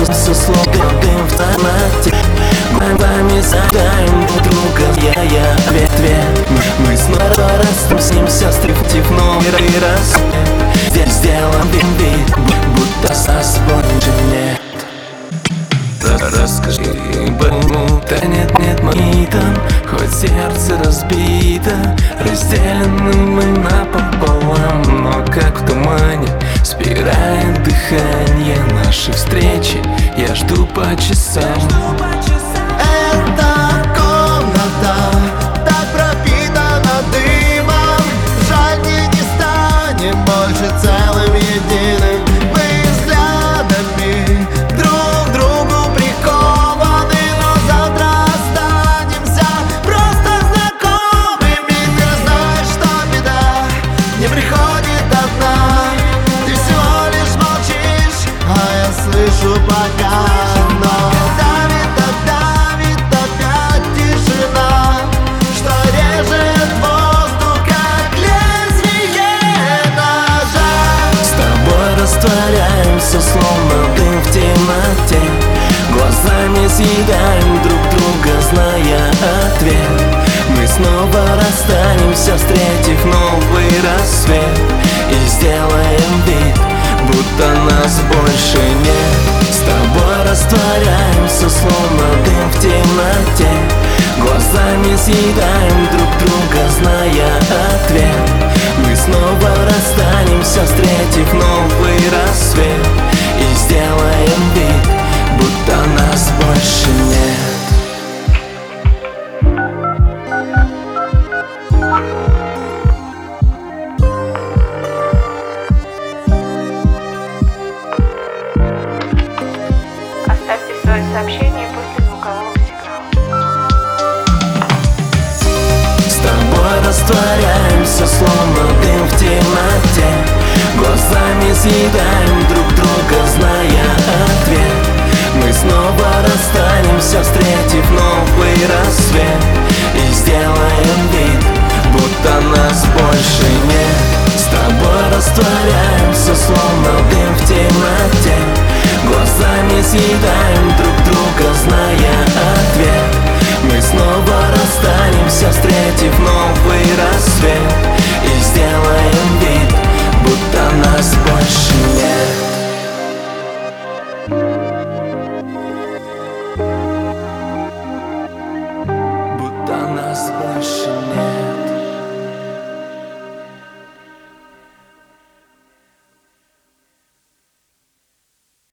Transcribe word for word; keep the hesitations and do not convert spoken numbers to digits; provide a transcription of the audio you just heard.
со словом дым в темноте. Глазами задаем друг друга, я, я, ответ, ответ. Мы, мы снова растемся, стрифтив новый раз. Здесь сделаем вид, будто нас больше нет. Расскажи, почему да нет, нет, мы там, хоть сердце разбито, разделены мы напополам, но как в тумане спирает дыхание нашей встречи. Я жду по часам. Эта комната так пропитана дымом, жаль, мне не станем больше целым единым. Мы взглядами друг к другу прикованы, но завтра останемся просто знакомыми. Ты знаешь, что беда не приходит одна, ты всего лишь молчишь, а я слышу пока. Но растворяемся, словно дым в темноте. Глазами съедаем друг друга, зная ответ. Мы снова расстанемся, встретив новый рассвет, и сделаем вид, будто нас больше нет. С тобой растворяемся, словно дым в темноте. Глазами съедаем друг друга, зная ответ. Мы снова расстанемся, встретив новый рассвет, и сделаем вид, будто нас больше нет. Оставьте свое сообщение после звукового сигнала. С тобой растворяемся, словно дым в темноте. Глазами съедаем друг друга, зная ответ. Мы снова расстанемся, встретив новый рассвет, и сделаем вид, будто нас больше нет. С тобой растворяемся, словно дым в темноте. Глазами съедаем друг друга, зная ответ. Мы снова расстанемся, встретив новый рассвет, и сделаем вид, будто нас больше нет. Будто нас больше нет.